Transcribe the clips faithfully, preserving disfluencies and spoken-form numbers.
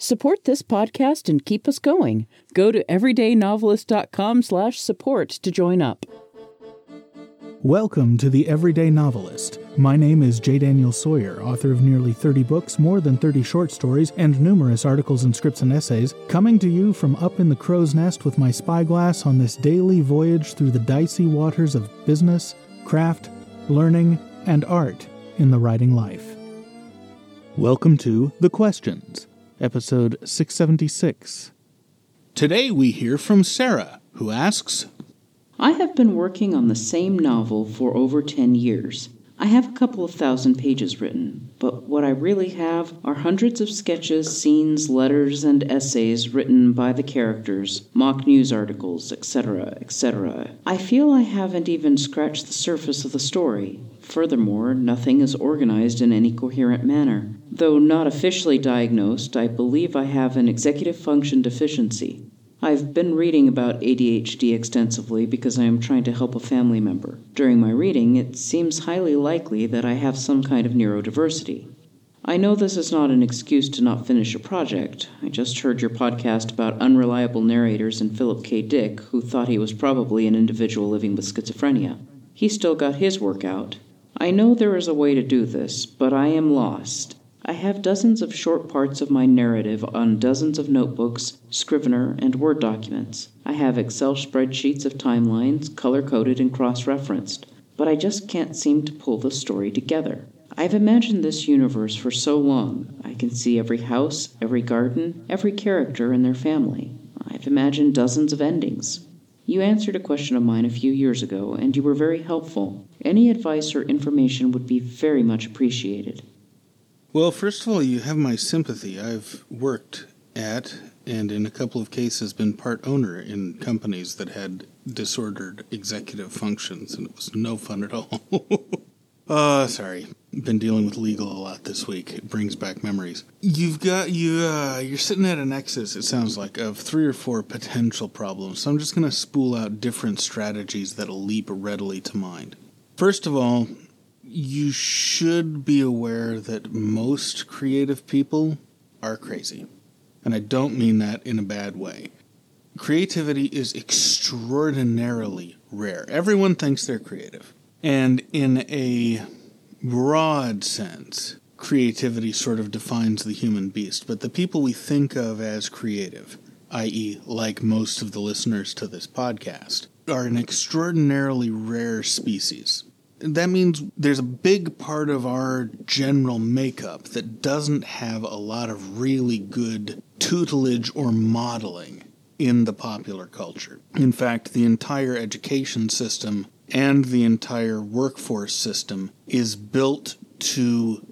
Support this podcast and keep us going. Go to everydaynovelist.com slash support to join up. Welcome to The Everyday Novelist. My name is J. Daniel Sawyer, author of nearly thirty books, more than thirty short stories, and numerous articles and scripts and essays, coming to you from up in the crow's nest with my spyglass on this daily voyage through the dicey waters of business, craft, learning, and art in the writing life. Welcome to The Questions, episode six seventy-six. Today we hear from Sarah, who asks, I have been working on the same novel for over ten years. I have a couple of thousand pages written, but what I really have are hundreds of sketches, scenes, letters, and essays written by the characters, mock news articles, et cetera, et cetera. I feel I haven't even scratched the surface of the story. Furthermore, nothing is organized in any coherent manner. Though not officially diagnosed, I believe I have an executive function deficiency. I've been reading about A D H D extensively because I am trying to help a family member. During my reading, it seems highly likely that I have some kind of neurodiversity. I know this is not an excuse to not finish a project. I just heard your podcast about unreliable narrators and Philip K. Dick, who thought he was probably an individual living with schizophrenia. He still got his work out. I know there is a way to do this, but I am lost. I have dozens of short parts of my narrative on dozens of notebooks, Scrivener, and Word documents. I have Excel spreadsheets of timelines, color-coded and cross-referenced, but I just can't seem to pull the story together. I've imagined this universe for so long. I can see every house, every garden, every character and their family. I've imagined dozens of endings. You answered a question of mine a few years ago, and you were very helpful. Any advice or information would be very much appreciated. Well, first of all, you have my sympathy. I've worked at, and in a couple of cases been part owner in companies that had disordered executive functions, and it was no fun at all. uh, sorry. Been dealing with legal a lot this week. It brings back memories. You've got, you, uh, you're sitting at a nexus, it sounds like, of three or four potential problems, so I'm just going to spool out different strategies that'll leap readily to mind. First of all, you should be aware that most creative people are crazy. And I don't mean that in a bad way. Creativity is extraordinarily rare. Everyone thinks they're creative. And in a broad sense, creativity sort of defines the human beast. But the people we think of as creative, that is, like most of the listeners to this podcast, are an extraordinarily rare species. That means there's a big part of our general makeup that doesn't have a lot of really good tutelage or modeling in the popular culture. In fact, the entire education system and the entire workforce system is built to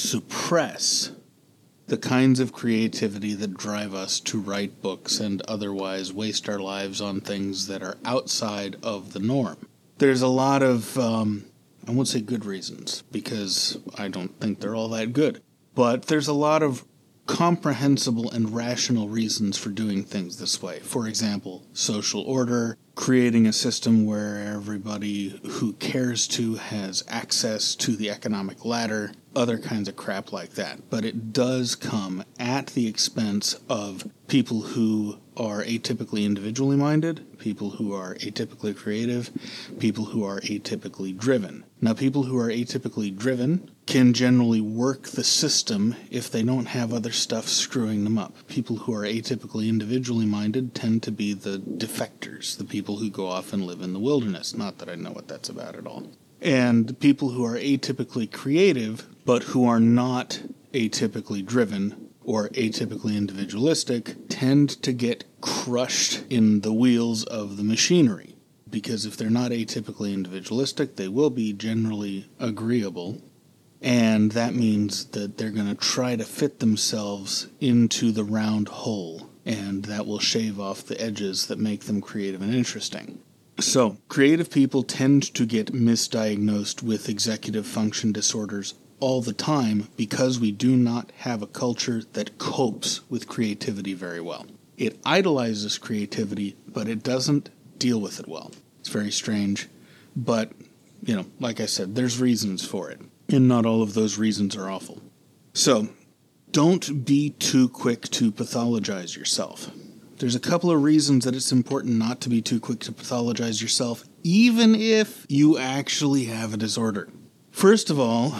suppress the kinds of creativity that drive us to write books and otherwise waste our lives on things that are outside of the norm. There's a lot of... Um, I won't say good reasons, because I don't think they're all that good. But there's a lot of comprehensible and rational reasons for doing things this way. For example, social order, creating a system where everybody who cares to has access to the economic ladder, other kinds of crap like that. But it does come at the expense of people who are atypically individually minded, people who are atypically creative, people who are atypically driven. Now, people who are atypically driven can generally work the system if they don't have other stuff screwing them up. People who are atypically individually minded tend to be the defectors, the people who go off and live in the wilderness. Not that I know what that's about at all. And people who are atypically creative, but who are not atypically driven or atypically individualistic, tend to get crushed in the wheels of the machinery. Because if they're not atypically individualistic, they will be generally agreeable. And that means that they're going to try to fit themselves into the round hole. And that will shave off the edges that make them creative and interesting. So, creative people tend to get misdiagnosed with executive function disorders all the time because we do not have a culture that copes with creativity very well. It idolizes creativity, but it doesn't deal with it well. It's very strange, but, you know, like I said, there's reasons for it, and not all of those reasons are awful. So, don't be too quick to pathologize yourself. There's a couple of reasons that it's important not to be too quick to pathologize yourself, even if you actually have a disorder. First of all,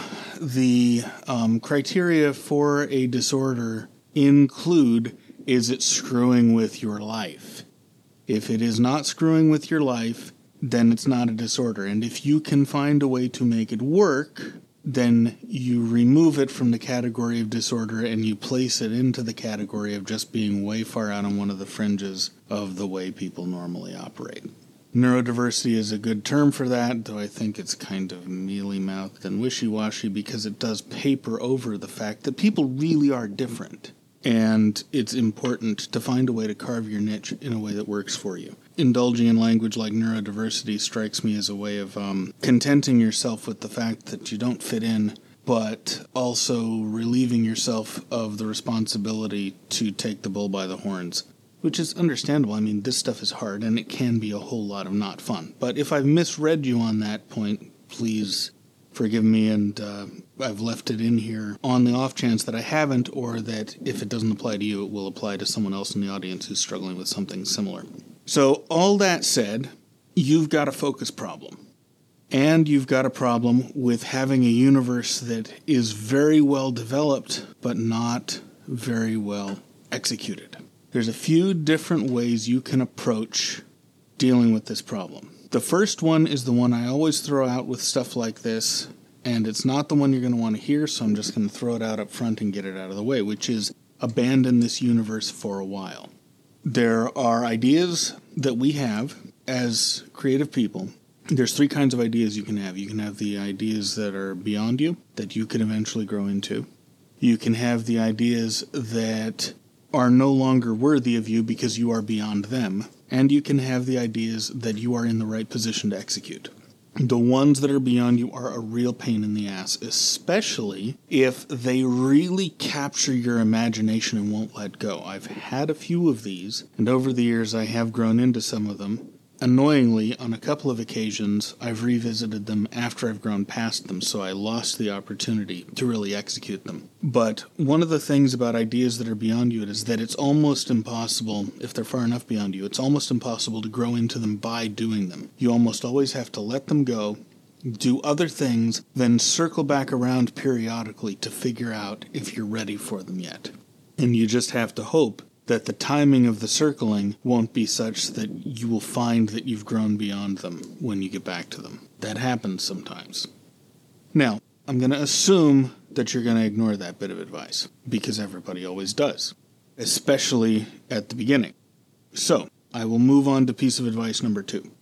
the um, criteria for a disorder include, is it screwing with your life? If it is not screwing with your life, then it's not a disorder. And if you can find a way to make it work, then you remove it from the category of disorder and you place it into the category of just being way far out on one of the fringes of the way people normally operate. Neurodiversity is a good term for that, though I think it's kind of mealy-mouthed and wishy-washy because it does paper over the fact that people really are different. And it's important to find a way to carve your niche in a way that works for you. Indulging in language like neurodiversity strikes me as a way of um, contenting yourself with the fact that you don't fit in, but also relieving yourself of the responsibility to take the bull by the horns, which is understandable. I mean, this stuff is hard, and it can be a whole lot of not fun. But if I've misread you on that point, please forgive me, and uh, I've left it in here on the off chance that I haven't, or that if it doesn't apply to you, it will apply to someone else in the audience who's struggling with something similar. So, all that said, you've got a focus problem. And you've got a problem with having a universe that is very well developed, but not very well executed. There's a few different ways you can approach dealing with this problem. The first one is the one I always throw out with stuff like this, and it's not the one you're going to want to hear, so I'm just going to throw it out up front and get it out of the way, which is abandon this universe for a while. There are ideas that we have as creative people. There's three kinds of ideas you can have. You can have the ideas that are beyond you, that you can eventually grow into. You can have the ideas that are no longer worthy of you because you are beyond them. And you can have the ideas that you are in the right position to execute. The ones that are beyond you are a real pain in the ass, especially if they really capture your imagination and won't let go. I've had a few of these, and over the years I have grown into some of them. Annoyingly, on a couple of occasions, I've revisited them after I've grown past them, so I lost the opportunity to really execute them. But one of the things about ideas that are beyond you is that it's almost impossible, if they're far enough beyond you, it's almost impossible to grow into them by doing them. You almost always have to let them go, do other things, then circle back around periodically to figure out if you're ready for them yet. And you just have to hope that the timing of the circling won't be such that you will find that you've grown beyond them when you get back to them. That happens sometimes. Now, I'm going to assume that you're going to ignore that bit of advice, because everybody always does, especially at the beginning. So, I will move on to piece of advice number two.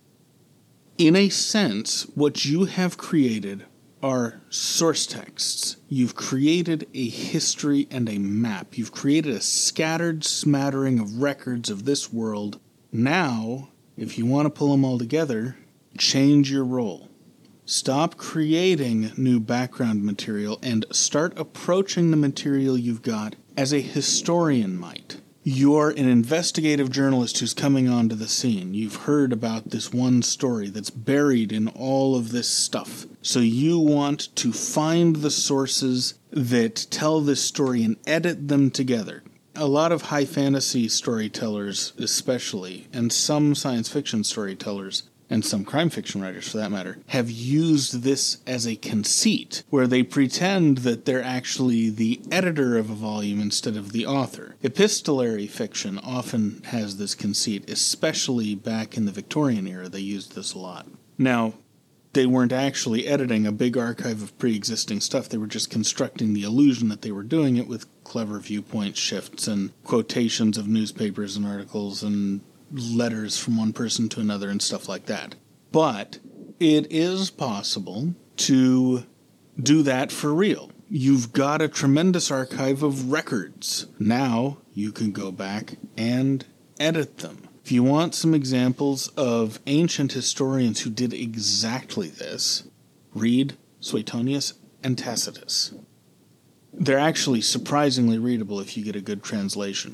In a sense, what you have created are source texts. You've created a history and a map. You've created a scattered smattering of records of this world. Now, if you want to pull them all together, change your role. Stop creating new background material and start approaching the material you've got as a historian might. You're an investigative journalist who's coming onto the scene. You've heard about this one story that's buried in all of this stuff. So you want to find the sources that tell this story and edit them together. A lot of high fantasy storytellers especially, and some science fiction storytellers, and some crime fiction writers for that matter, have used this as a conceit, where they pretend that they're actually the editor of a volume instead of the author. Epistolary fiction often has this conceit, especially back in the Victorian era. They used this a lot. Now, they weren't actually editing a big archive of pre-existing stuff. They were just constructing the illusion that they were doing it with clever viewpoint shifts and quotations of newspapers and articles and letters from one person to another and stuff like that. But it is possible to do that for real. You've got a tremendous archive of records. Now you can go back and edit them. If you want some examples of ancient historians who did exactly this, read Suetonius and Tacitus. They're actually surprisingly readable if you get a good translation.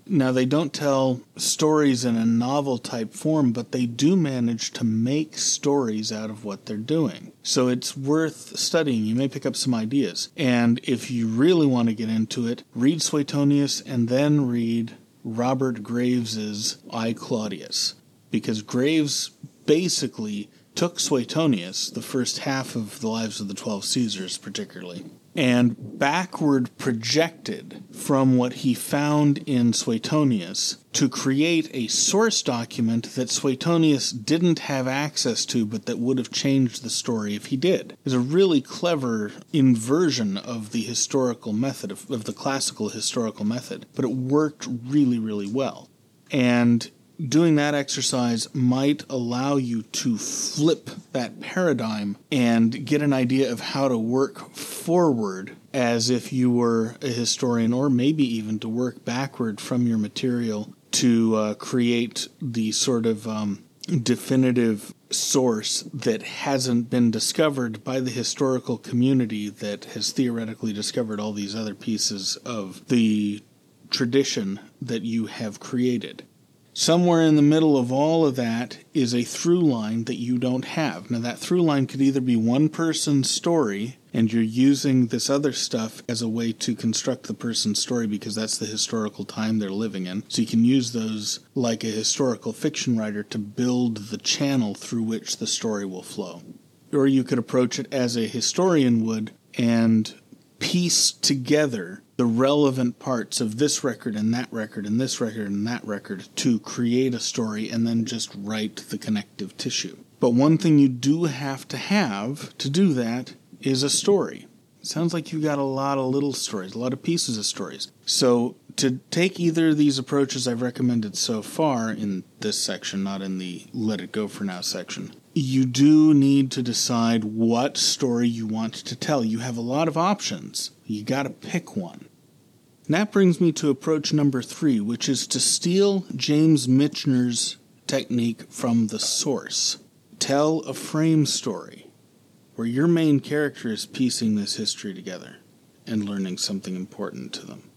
Now, they don't tell stories in a novel-type form, but they do manage to make stories out of what they're doing. So it's worth studying. You may pick up some ideas. And if you really want to get into it, read Suetonius and then read Robert Graves's I, Claudius. Because Graves basically took Suetonius, the first half of the Lives of the Twelve Caesars particularly, and backward projected from what he found in Suetonius to create a source document that Suetonius didn't have access to, but that would have changed the story if he did. It's a really clever inversion of the historical method, of, of the classical historical method, but it worked really, really well. And doing that exercise might allow you to flip that paradigm and get an idea of how to work forward as if you were a historian, or maybe even to work backward from your material to uh, create the sort of um, definitive source that hasn't been discovered by the historical community that has theoretically discovered all these other pieces of the tradition that you have created. Somewhere in the middle of all of that is a through line that you don't have. Now, that through line could either be one person's story, and you're using this other stuff as a way to construct the person's story because that's the historical time they're living in. So you can use those like a historical fiction writer to build the channel through which the story will flow. Or you could approach it as a historian would and piece together the relevant parts of this record and that record and this record and that record to create a story and then just write the connective tissue. But one thing you do have to have to do that is a story. It sounds like you've got a lot of little stories, a lot of pieces of stories. So to take either of these approaches I've recommended so far in this section, not in the Let It Go For Now section, you do need to decide what story you want to tell. You have a lot of options. You got to pick one. And that brings me to approach number three, which is to steal James Michener's technique from the source. Tell a frame story where your main character is piecing this history together and learning something important to them.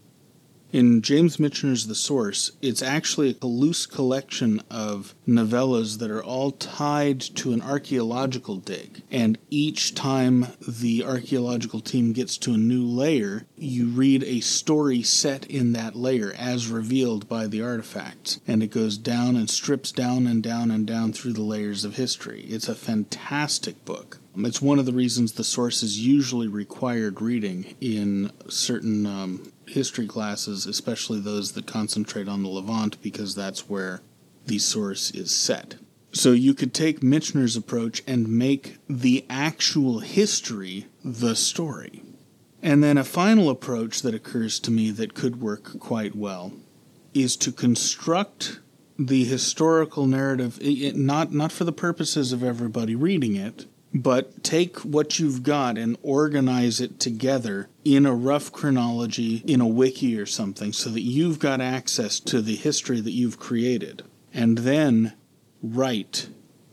In James Michener's The Source, it's actually a loose collection of novellas that are all tied to an archaeological dig. And each time the archaeological team gets to a new layer, you read a story set in that layer as revealed by the artifacts. And it goes down and strips down and down and down through the layers of history. It's a fantastic book. It's one of the reasons The Source is usually required reading in certain um, history classes, especially those that concentrate on the Levant, because that's where the source is set. So you could take Michener's approach and make the actual history the story. And then a final approach that occurs to me that could work quite well is to construct the historical narrative, it, not, not for the purposes of everybody reading it, but take what you've got and organize it together in a rough chronology, in a wiki or something, so that you've got access to the history that you've created. And then write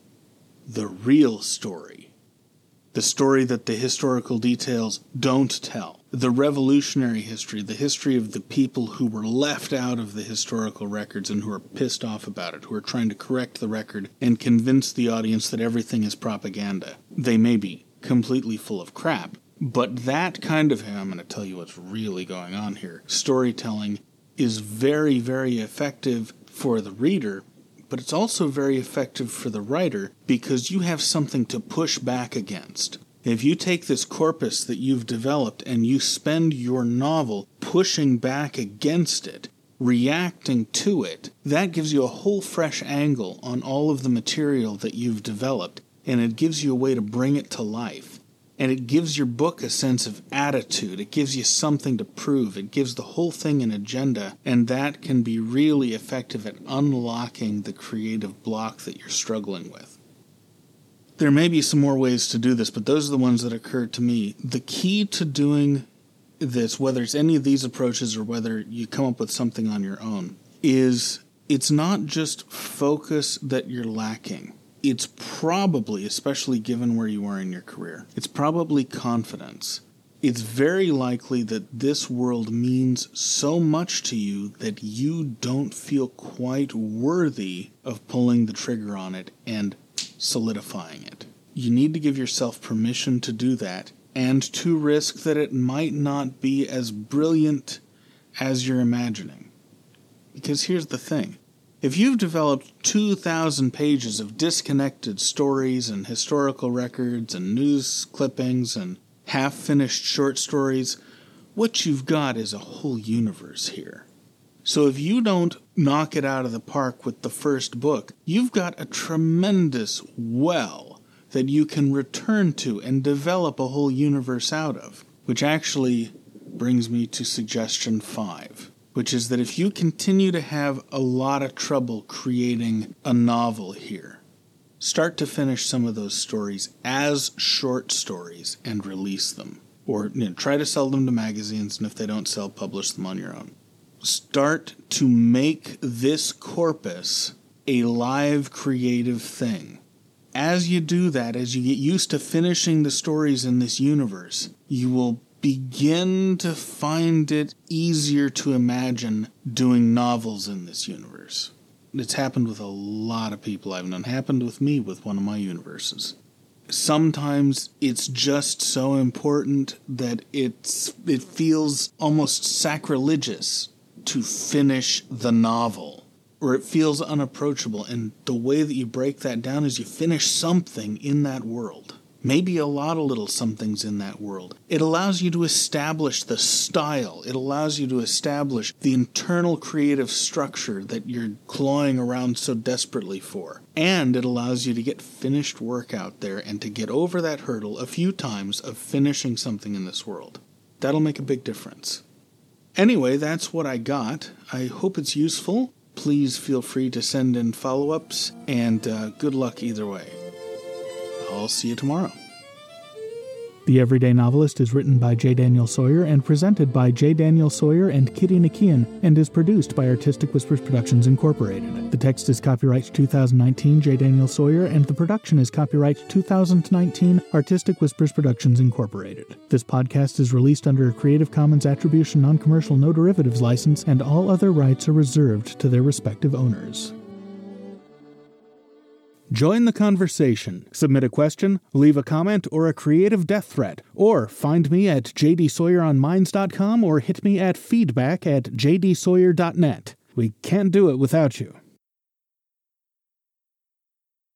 the real story. The story that the historical details don't tell. The revolutionary history, the history of the people who were left out of the historical records and who are pissed off about it, who are trying to correct the record and convince the audience that everything is propaganda. They may be completely full of crap, but that kind of, I'm going to tell you what's really going on here, storytelling is very, very effective for the reader, but it's also very effective for the writer because you have something to push back against. If you take this corpus that you've developed and you spend your novel pushing back against it, reacting to it, that gives you a whole fresh angle on all of the material that you've developed, and it gives you a way to bring it to life. And it gives your book a sense of attitude. It gives you something to prove. It gives the whole thing an agenda, and that can be really effective at unlocking the creative block that you're struggling with. There may be some more ways to do this, but those are the ones that occurred to me. The key to doing this, whether it's any of these approaches or whether you come up with something on your own, is it's not just focus that you're lacking. It's probably, especially given where you are in your career, it's probably confidence. it's very likely that this world means so much to you that you don't feel quite worthy of pulling the trigger on it and solidifying it. You need to give yourself permission to do that and to risk that it might not be as brilliant as you're imagining. Because here's the thing. If you've developed two thousand pages of disconnected stories and historical records and news clippings and half-finished short stories, what you've got is a whole universe here. So if you don't knock it out of the park with the first book, you've got a tremendous well that you can return to and develop a whole universe out of, which actually brings me to suggestion five, which is that if you continue to have a lot of trouble creating a novel here, start to finish some of those stories as short stories and release them. Or you know, try to sell them to magazines, and if they don't sell, publish them on your own. Start to make this corpus a live creative thing. As you do that, as you get used to finishing the stories in this universe, you will begin to find it easier to imagine doing novels in this universe. It's happened with a lot of people I've known. It happened with me with one of my universes. Sometimes it's just so important that it's it feels almost sacrilegious to finish the novel, or it feels unapproachable. And the way that you break that down is you finish something in that world. Maybe a lot of little somethings in that world. It allows you to establish the style. It allows you to establish the internal creative structure that you're clawing around so desperately for. And it allows you to get finished work out there and to get over that hurdle a few times of finishing something in this world. That'll make a big difference. Anyway, that's what I got. I hope it's useful. Please feel free to send in follow-ups, and uh, good luck either way. I'll see you tomorrow. The Everyday Novelist is written by J. Daniel Sawyer and presented by J. Daniel Sawyer and Kitty Nakian, and is produced by Artistic Whispers Productions Incorporated. The text is copyright two thousand nineteen J. Daniel Sawyer, and the production is copyright two thousand nineteen Artistic Whispers Productions Incorporated. This podcast is released under a Creative Commons Attribution Non-Commercial No Derivatives license, and all other rights are reserved to their respective owners. Join the conversation. Submit a question, leave a comment, or a creative death threat. Or find me at j d sawyer on minds dot com or hit me at feedback at j d sawyer dot net. We can't do it without you.